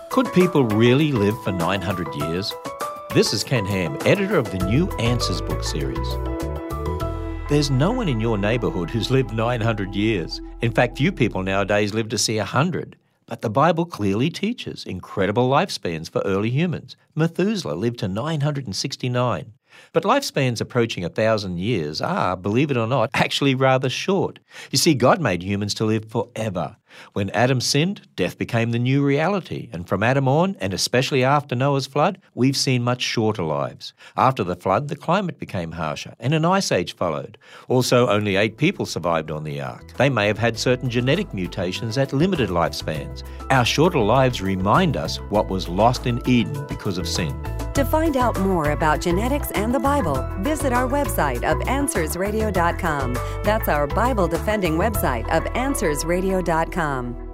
Could people really live for 900 years? This is Ken Ham, editor of the New Answers book series. There's no one in your neighbourhood who's lived 900 years. In fact, few people nowadays live to see 100. But the Bible clearly teaches incredible lifespans for early humans. Methuselah lived to 969. But lifespans approaching 1,000 years are, believe it or not, actually rather short. You see, God made humans to live forever. When Adam sinned, death became the new reality. And from Adam on, and especially after Noah's flood, we've seen much shorter lives. After the flood, the climate became harsher, and an ice age followed. Also, only 8 people survived on the ark. They may have had certain genetic mutations that limited lifespans. Our shorter lives remind us what was lost in Eden because of sin. To find out more about genetics and the Bible, visit our website of AnswersRadio.com. That's our Bible-defending website of AnswersRadio.com.